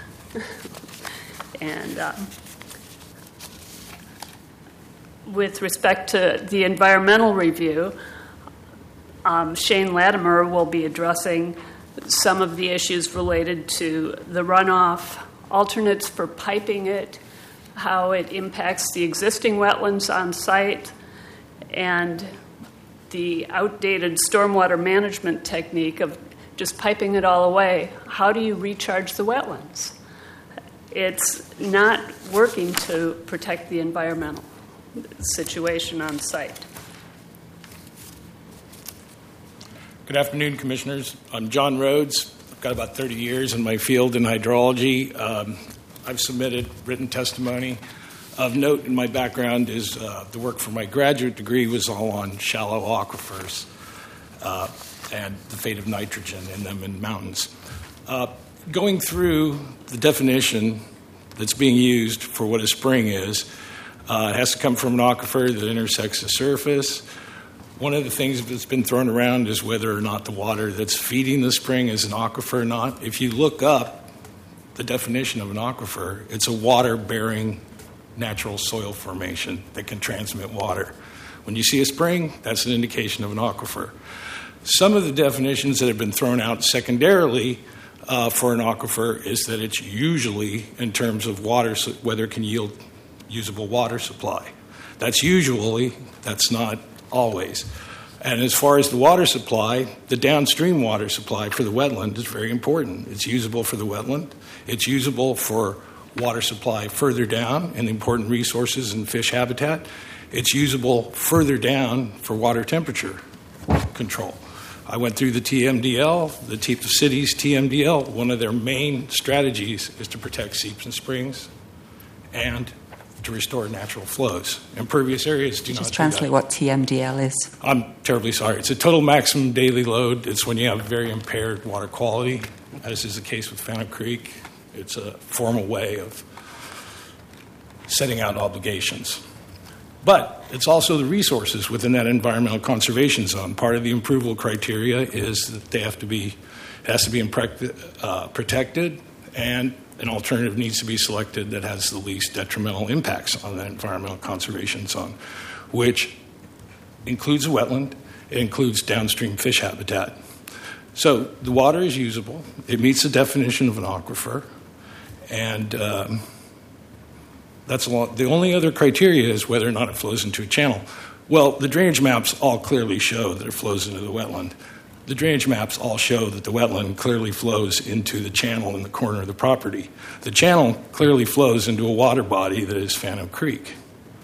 and um, with respect to the environmental review, um, Shane Latimer will be addressing some of the issues related to the runoff, alternates for piping it, how it impacts the existing wetlands on site, and the outdated stormwater management technique of just piping it all away. How do you recharge the wetlands? It's not working to protect the environmental situation on site. Good afternoon, Commissioners. I'm John Rhodes. I've got about thirty years in my field in hydrology. Um, I've submitted written testimony Of note in my background is uh, the work for my graduate degree was all on shallow aquifers uh, and the fate of nitrogen in them in mountains. Uh, going through the definition that's being used for what a spring is, uh, it has to come from an aquifer that intersects the surface. One of the things that's been thrown around is whether or not the water that's feeding the spring is an aquifer or not. If you look up the definition of an aquifer, it's a water-bearing natural soil formation that can transmit water. When you see a spring, that's an indication of an aquifer. Some of the definitions that have been thrown out secondarily uh, for an aquifer is that it's usually in terms of water, whether it can yield usable water supply. That's usually, that's not always. And as far as the water supply, the downstream water supply for the wetland is very important. It's usable for the wetland. It's usable for water supply further down and important resources and fish habitat. It's usable further down for water temperature control. I went through the T M D L, the, T- the city's T M D L. One of their main strategies is to protect seeps and springs and to restore natural flows. Impervious areas do Just not do that. translate what T M D L is. I'm terribly sorry. It's a total maximum daily load. It's when you have very impaired water quality, as is the case with Phantom Creek. It's a formal way of setting out obligations. But it's also the resources within that environmental conservation zone. Part of the approval criteria is that they have to be, it has to be imprec- uh, protected, and an alternative needs to be selected that has the least detrimental impacts on that environmental conservation zone, which includes a wetland, it includes downstream fish habitat. So the water is usable, it meets the definition of an aquifer, and um, that's a lot. The only other criteria is whether or not it flows into a channel. Well, the drainage maps all clearly show that it flows into the wetland. The drainage maps all show that the wetland clearly flows into the channel in the corner of the property. The channel clearly flows into a water body that is Phantom Creek.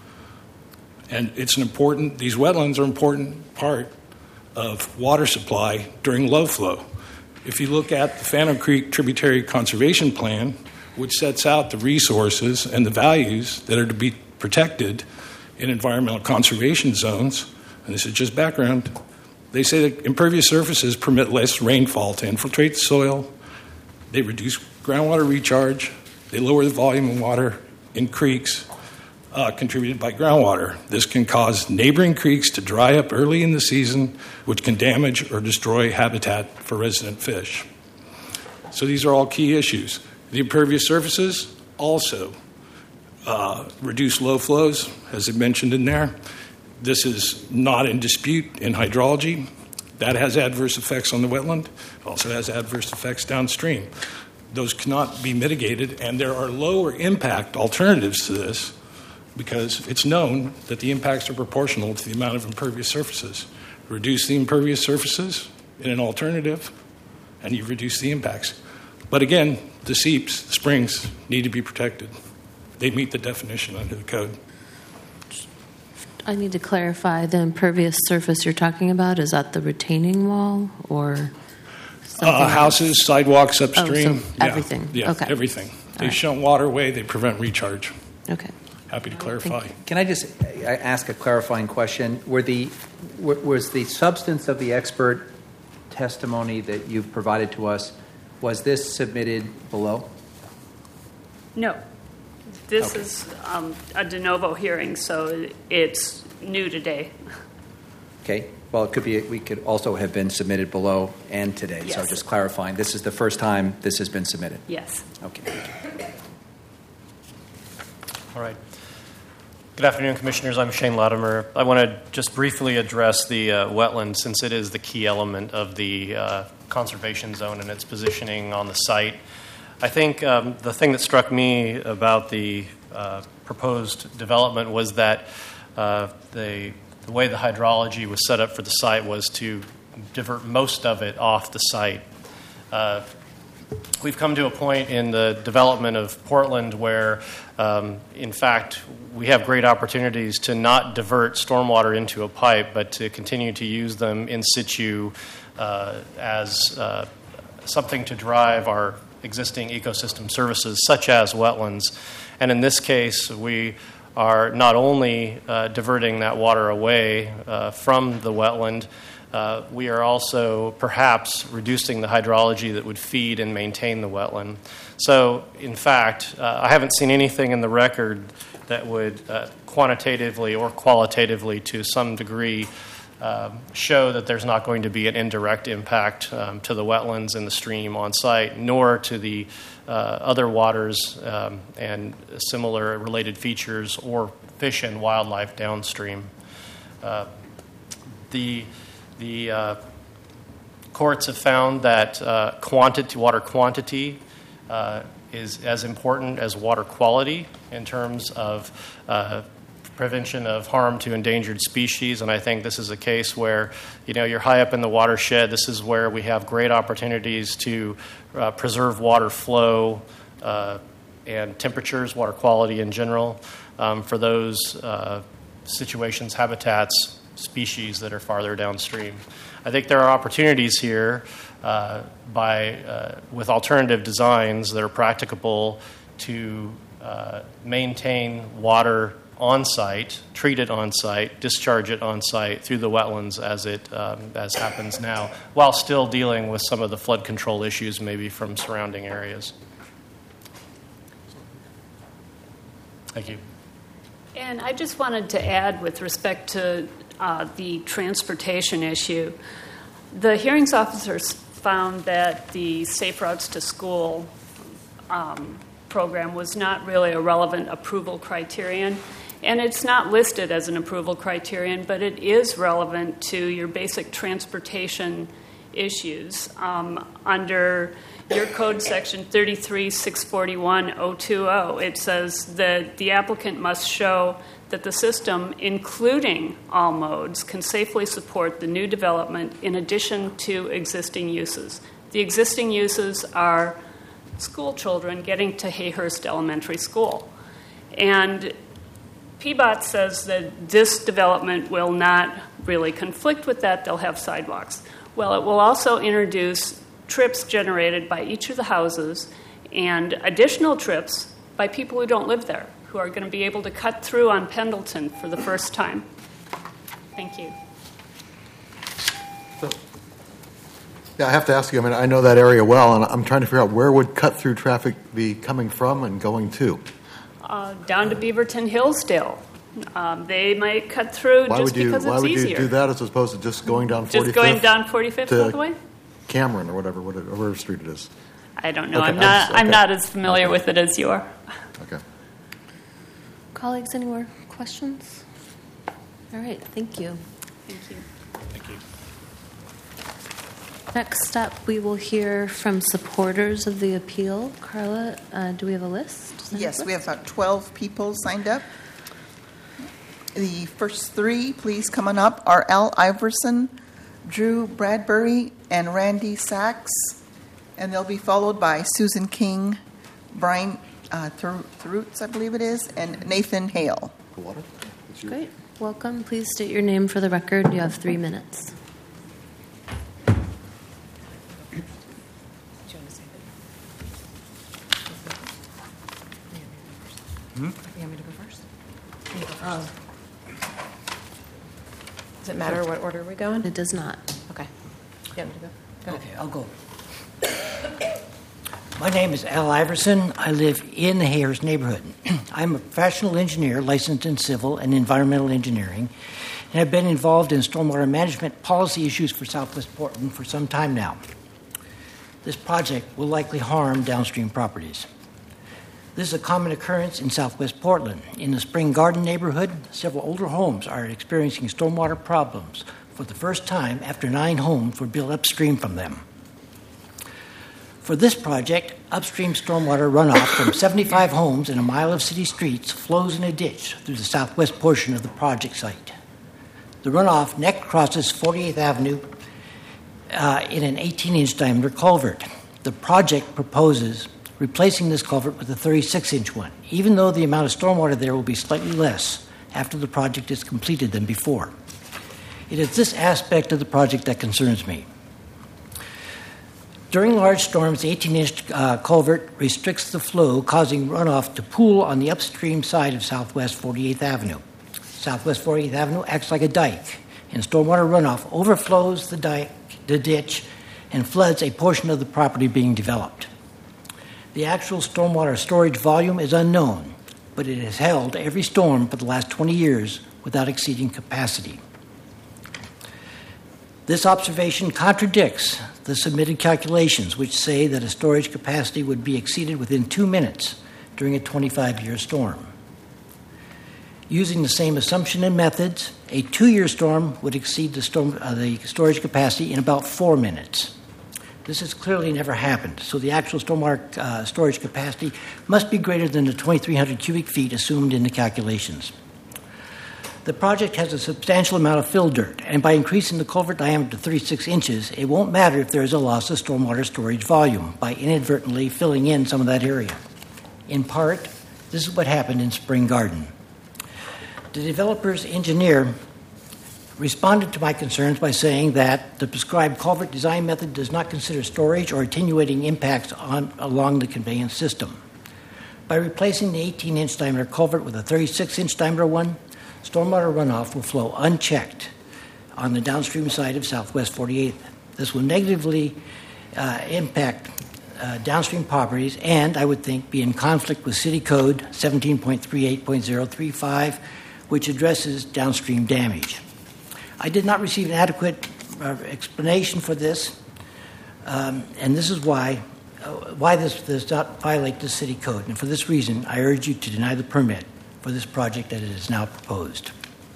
And it's an important, these wetlands are an important part of water supply during low flow. If you look at the Phantom Creek Tributary Conservation Plan, which sets out the resources and the values that are to be protected in environmental conservation zones, and this is just background, they say that impervious surfaces permit less rainfall to infiltrate the soil, they reduce groundwater recharge, they lower the volume of water in creeks uh, contributed by groundwater. This can cause neighboring creeks to dry up early in the season, which can damage or destroy habitat for resident fish. So these are all key issues. The impervious surfaces also uh, reduce low flows, as I mentioned in there. This is not in dispute in hydrology. That has adverse effects on the wetland. It also has adverse effects downstream. Those cannot be mitigated, and there are lower impact alternatives to this because it's known that the impacts are proportional to the amount of impervious surfaces. Reduce the impervious surfaces in an alternative, and you reduce the impacts. But again, the seeps, the springs, need to be protected. They meet the definition under the code. I need to clarify the impervious surface you're talking about. Is that the retaining wall or something Uh, houses, else? sidewalks upstream. Oh, so everything. Yeah, Okay. everything. They right. shunt water away, they prevent recharge. Okay. Happy to clarify. Can I just ask a clarifying question? Were the, was the substance of the expert testimony that you've provided to us, was this submitted below? No. This Okay. is um, a de novo hearing, so it's new today. Okay. Well, it could be, we could also have been submitted below and today. So Yes. just clarifying, this is the first time this has been submitted? Yes. Okay. Thank you. All right. Good afternoon, Commissioners. I'm Shane Latimer. I want to just briefly address the uh, wetland, since it is the key element of the uh, conservation zone and its positioning on the site. I think um, the thing that struck me about the uh, proposed development was that uh, the, the way the hydrology was set up for the site was to divert most of it off the site. Uh, We've come to a point in the development of Portland where, um, in fact, we have great opportunities to not divert stormwater into a pipe, but to continue to use them in situ uh, as uh, something to drive our existing ecosystem services, such as wetlands. And in this case, we are not only uh, diverting that water away uh, from the wetland, uh, we are also perhaps reducing the hydrology that would feed and maintain the wetland. So, in fact, uh, I haven't seen anything in the record that would uh, quantitatively or qualitatively, to some degree, uh, show that there's not going to be an indirect impact um, to the wetlands and the stream on site, nor to the uh, other waters um, and similar related features or fish and wildlife downstream. Uh, the the uh, courts have found that uh, quantity, water quantity uh, is as important as water quality in terms of uh, prevention of harm to endangered species, and I think this is a case where, you know, you're high up in the watershed. This is where we have great opportunities to uh, preserve water flow uh, and temperatures, water quality in general, um, for those uh, situations, habitats, species that are farther downstream. I think there are opportunities here uh, by uh, with alternative designs that are practicable to uh, maintain water on-site, treat it on-site, discharge it on-site through the wetlands as it um, as happens now, while still dealing with some of the flood control issues maybe from surrounding areas. Thank you. And I just wanted to add with respect to uh, the transportation issue, the hearings officers found that the Safe Routes to School um, program was not really a relevant approval criterion. And it's not listed as an approval criterion, but it is relevant to your basic transportation issues. Um, under your code section thirty-three six forty-one oh two oh, it says that the applicant must show that the system, including all modes, can safely support the new development in addition to existing uses. The existing uses are school children getting to Hayhurst Elementary School. And P B O T says that this development will not really conflict with that. They'll have sidewalks. Well, it will also introduce trips generated by each of the houses and additional trips by people who don't live there, who are going to be able to cut through on Pendleton for the first time. Thank you. So, yeah, I have to ask you, I mean, I know that area well, and I'm trying to figure out where would cut-through traffic be coming from and going to? Uh, down to Beaverton Hillsdale. Um, they might cut through why just would you, because why it's would easier. you do that as opposed to just going down forty-fifth? Just going down forty-fifth all the way? Cameron or whatever, whatever, whatever street it is. I don't know. Okay, I'm not. okay. I'm not as familiar okay. with it as you are. Okay. Colleagues, any more questions? All right. Thank you. Thank you. Thank you. Next up, we will hear from supporters of the appeal. Carla, uh, do we have a list? Yes, we have about twelve people signed up. The first three, please, coming up, are Al Iverson, Drew Bradbury, and Randy Sachs. And they'll be followed by Susan King, Brian uh, Therutz, I believe it is, and Nathan Hale. Great. Welcome. Please state your name for the record. You have three minutes. Hmm? You want me to go first? You go first. Oh. Does it matter what order we go in? It does not. Okay. You want me to go? Go ahead. Okay, I'll go. My name is Al Iverson. I live in the Hayhurst neighborhood. I'm a professional engineer licensed in civil and environmental engineering, and I've been involved in stormwater management policy issues for Southwest Portland for some time now. This project will likely harm downstream properties. This is a common occurrence in Southwest Portland. In the Spring Garden neighborhood, several older homes are experiencing stormwater problems for the first time after nine homes were built upstream from them. For this project, upstream stormwater runoff from seventy-five homes and a mile of city streets flows in a ditch through the southwest portion of the project site. The runoff next crosses forty-eighth Avenue uh, in an eighteen-inch diameter culvert. The project proposes replacing this culvert with a thirty-six inch one, even though the amount of stormwater there will be slightly less after the project is completed than before. It is this aspect of the project that concerns me. During large storms, the eighteen-inch uh, culvert restricts the flow, causing runoff to pool on the upstream side of Southwest forty-eighth Avenue. Southwest forty-eighth Avenue acts like a dike, and stormwater runoff overflows the dike, the ditch, and floods a portion of the property being developed. The actual stormwater storage volume is unknown, but it has held every storm for the last twenty years without exceeding capacity. This observation contradicts the submitted calculations, which say that a storage capacity would be exceeded within two minutes during a twenty-five-year storm. Using the same assumption and methods, a two-year storm would exceed the, storm, uh, the storage capacity in about four minutes. This has clearly never happened, so the actual stormwater uh, storage capacity must be greater than the twenty-three hundred cubic feet assumed in the calculations. The project has a substantial amount of fill dirt, and by increasing the culvert diameter to thirty-six inches, it won't matter if there is a loss of stormwater storage volume by inadvertently filling in some of that area. In part, this is what happened in Spring Garden. The developer's engineer responded to my concerns by saying that the prescribed culvert design method does not consider storage or attenuating impacts on, along the conveyance system. By replacing the eighteen-inch diameter culvert with a thirty-six-inch diameter one, stormwater runoff will flow unchecked on the downstream side of Southwest forty-eighth. This will negatively uh, impact uh, downstream properties and, I would think, be in conflict with City Code seventeen point three eight point zero three five, which addresses downstream damage. I did not receive an adequate uh, explanation for this, um, and this is why uh, why this does not violate the City Code. And for this reason, I urge you to deny the permit for this project that it is now proposed.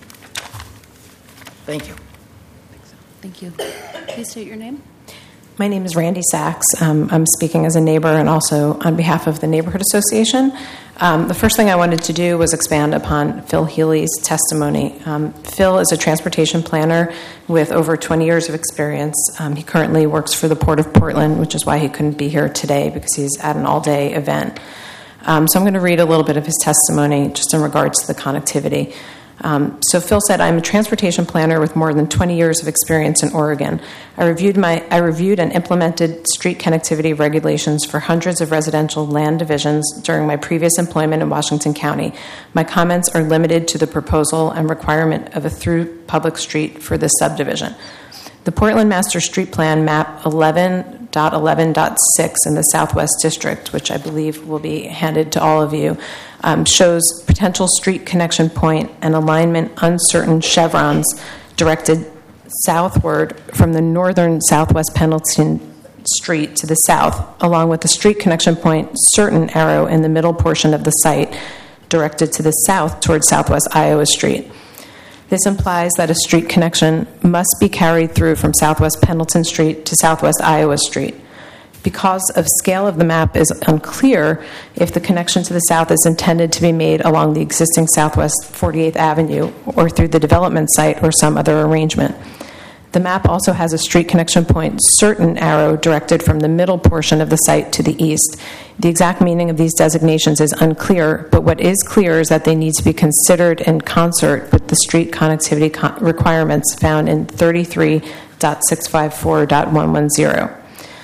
Thank you. Thank you. Please state your name. My name is Randy Sachs. Um, I'm speaking as a neighbor and also on behalf of the Neighborhood Association. Um, the first thing I wanted to do was expand upon Phil Healy's testimony. Um, Phil is a transportation planner with over twenty years of experience. Um, he currently works for the Port of Portland, which is why he couldn't be here today because he's at an all-day event. Um, so I'm going to read a little bit of his testimony just in regards to the connectivity. Um, so Phil said, I'm a transportation planner with more than twenty years of experience in Oregon. I reviewed my I reviewed and implemented street connectivity regulations for hundreds of residential land divisions during my previous employment in Washington County. My comments are limited to the proposal and requirement of a through public street for this subdivision. The Portland Master Street Plan map eleven point eleven point six in the Southwest District, which I believe will be handed to all of you, um, shows potential street connection point and alignment uncertain chevrons directed southward from the northern Southwest Pendleton Street to the south, along with the street connection point certain arrow in the middle portion of the site directed to the south towards Southwest Iowa Street. This implies that a street connection must be carried through from Southwest Pendleton Street to Southwest Iowa Street. Because of scale of the map is unclear if the connection to the south is intended to be made along the existing Southwest forty-eighth Avenue or through the development site or some other arrangement. The map also has a street connection point certain arrow directed from the middle portion of the site to the east. The exact meaning of these designations is unclear, but what is clear is that they need to be considered in concert with the street connectivity co- requirements found in thirty-three point six five four point one one zero.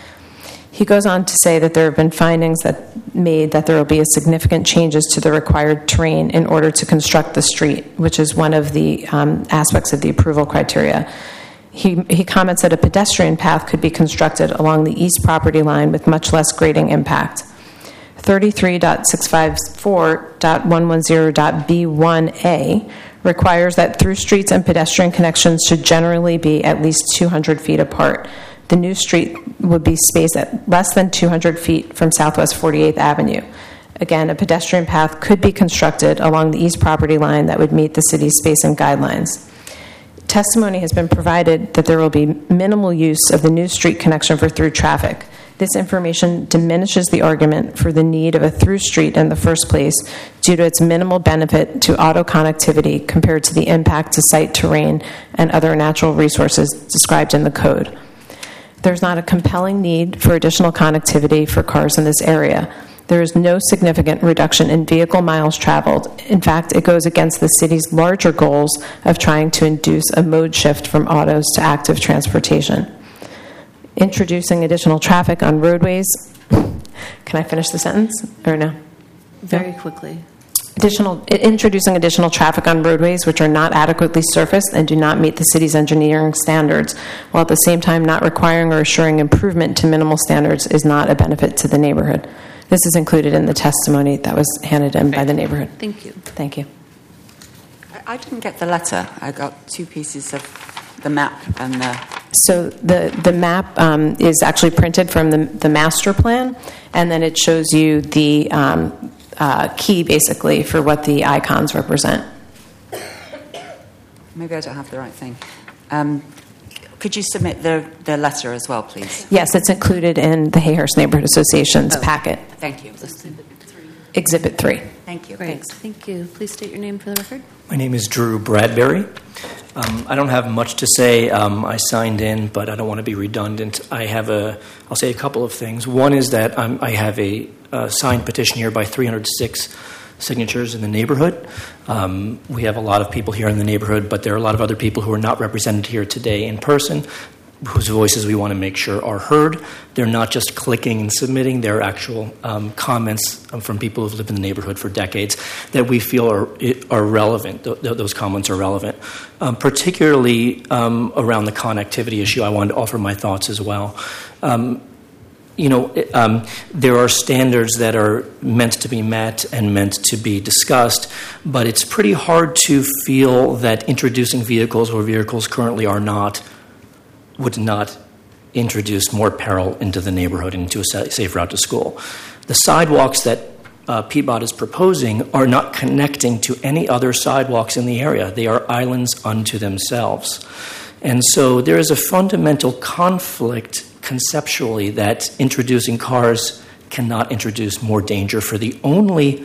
He goes on to say that there have been findings that made that there will be significant changes to the required terrain in order to construct the street, which is one of the um, aspects of the approval criteria. He, he comments that a pedestrian path could be constructed along the east property line with much less grading impact. thirty-three point six five four point one one zero point B one A requires that through streets and pedestrian connections should generally be at least two hundred feet apart. The new street would be spaced at less than two hundred feet from Southwest forty-eighth Avenue. Again, a pedestrian path could be constructed along the east property line that would meet the city's spacing guidelines. Testimony has been provided that there will be minimal use of the new street connection for through traffic. This information diminishes the argument for the need of a through street in the first place due to its minimal benefit to auto connectivity compared to the impact to site terrain and other natural resources described in the code. There's not a compelling need for additional connectivity for cars in this area. There is no significant reduction in vehicle miles traveled. In fact, it goes against the city's larger goals of trying to induce a mode shift from autos to active transportation. introducing additional traffic on roadways. Can I finish the sentence or no? Very quickly. Additional, introducing additional traffic on roadways which are not adequately surfaced and do not meet the city's engineering standards, while at the same time not requiring or assuring improvement to minimal standards, is not a benefit to the neighborhood. This is included in the testimony that was handed in by the neighborhood. Thank you. Thank you. I didn't get the letter. I got two pieces of the map and the... So the, the map um, is actually printed from the, the master plan, and then it shows you the um, uh, key, basically, for what the icons represent. Maybe I don't have the right thing. Um, could you submit the, the letter as well, please? Yes, it's included in the Hayhurst Neighborhood Association's Oh, packet. Thank you. Exhibit three. Thank you. Great. Thanks. Thank you. Please state your name for the record. My name is Drew Bradbury. Um, I don't have much to say. Um, I signed in, but I don't want to be redundant. I have a, I'll say a couple of things. One is that I'm, I have a, a signed petition here by three hundred six signatures in the neighborhood. Um, we have a lot of people here in the neighborhood, but there are a lot of other people who are not represented here today in person, whose voices we want to make sure are heard. They're not just clicking and submitting. They're actual um, comments from people who've lived in the neighborhood for decades that we feel are are relevant. Th- those comments are relevant, um, particularly um, around the connectivity issue. I wanted to offer my thoughts as well. Um, you know, um, there are standards that are meant to be met and meant to be discussed, but it's pretty hard to feel that introducing vehicles where vehicles currently are not would not introduce more peril into the neighborhood and into a safe route to school. The sidewalks that uh, P B O T is proposing are not connecting to any other sidewalks in the area. They are islands unto themselves. And so there is a fundamental conflict conceptually that introducing cars cannot introduce more danger for the only,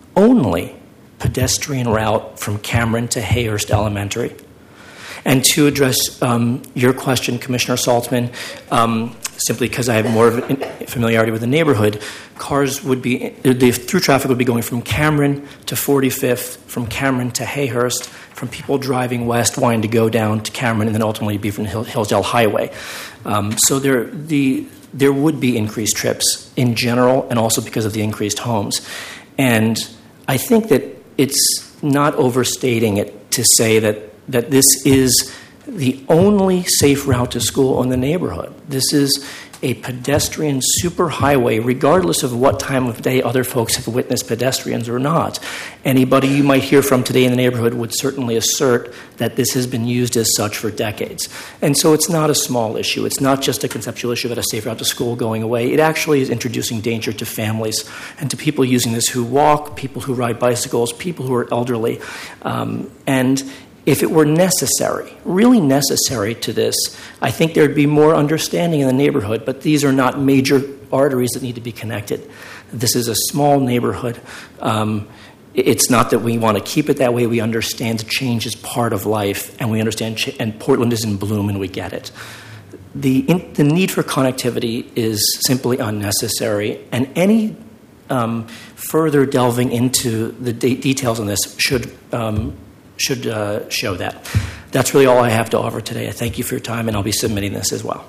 only pedestrian route from Cameron to Hayhurst Elementary. And to address um, your question, Commissioner Saltzman, um, simply because I have more of a familiarity with the neighborhood, cars would be, the through traffic would be going from Cameron to forty-fifth, from Cameron to Hayhurst, from people driving west wanting to go down to Cameron, and then ultimately be from Hill, Hillsdale Highway. Um, so there, the, there would be increased trips in general, and also because of the increased homes. And I think that it's not overstating it to say that that this is the only safe route to school in the neighborhood. This is a pedestrian superhighway, regardless of what time of day other folks have witnessed pedestrians or not. Anybody you might hear from today in the neighborhood would certainly assert that this has been used as such for decades. And so it's not a small issue. It's not just a conceptual issue about a safe route to school going away. It actually is introducing danger to families and to people using this who walk, people who ride bicycles, people who are elderly. Um, and If it were necessary, really necessary to this, I think there'd be more understanding in the neighborhood, but these are not major arteries that need to be connected. This is a small neighborhood. Um, it's not that we want to keep it that way. We understand change is part of life, and we understand, ch- and Portland is in bloom, and we get it. The, in, the need for connectivity is simply unnecessary, and any um, further delving into the de- details on this should um, should uh, show that. That's really all I have to offer today. I thank you for your time, and I'll be submitting this as well.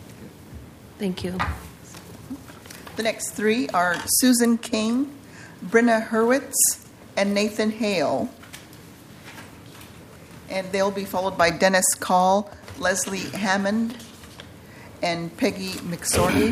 Thank you. The next three are Susan King, Brenna Hurwitz, and Nathan Hale. And they'll be followed by Dennis Call, Leslie Hammond, and Peggy McSorley.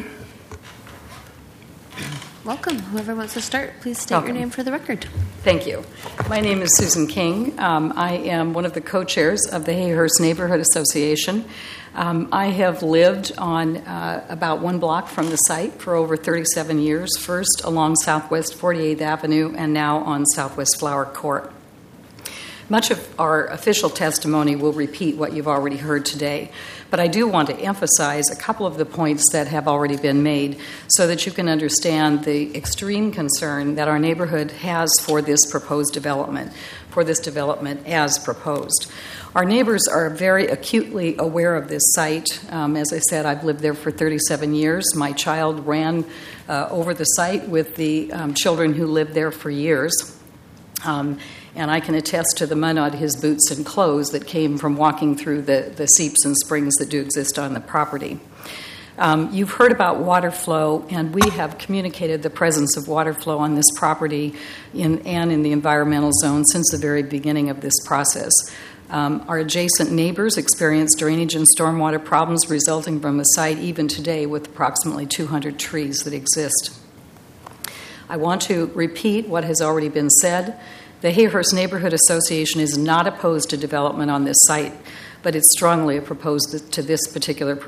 Welcome. Whoever wants to start, please state Welcome. your name for the record. Thank you. My name is Susan King. Um, I am one of the co-chairs of the Hayhurst Neighborhood Association. Um, I have lived on uh, about one block from the site for over thirty-seven years, first along Southwest forty-eighth Avenue and now on Southwest Flower Court. Much of our official testimony will repeat what you've already heard today, but I do want to emphasize a couple of the points that have already been made so that you can understand the extreme concern that our neighborhood has for this proposed development, for this development as proposed. Our neighbors are very acutely aware of this site. Um, as I said, I've lived there for thirty-seven years. My child ran uh, over the site with the um, children who lived there for years. Um, And I can attest to the mud on his boots and clothes that came from walking through the, the seeps and springs that do exist on the property. Um, you've heard about water flow, and we have communicated the presence of water flow on this property in, and in the environmental zone since the very beginning of this process. Um, our adjacent neighbors experience drainage and stormwater problems resulting from the site even today with approximately two hundred trees that exist. I want to repeat what has already been said. The Hayhurst Neighborhood Association is not opposed to development on this site, but it's strongly opposed to this particular